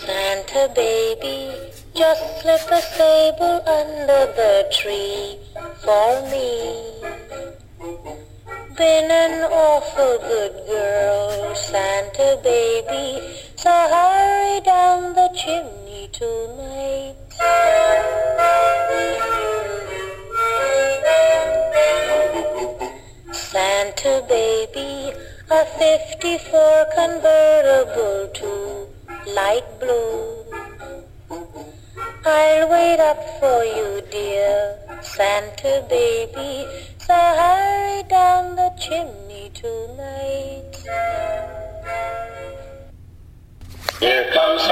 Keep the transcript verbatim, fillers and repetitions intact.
Santa baby, just slip a sable under the tree for me. Been an awful good girl, Santa baby, so hurry down the chimney tonight. Santa baby, a fifty-four convertible to light blue. I'll wait up for you, dear Santa baby, so hurry down the chimney tonight. Here comes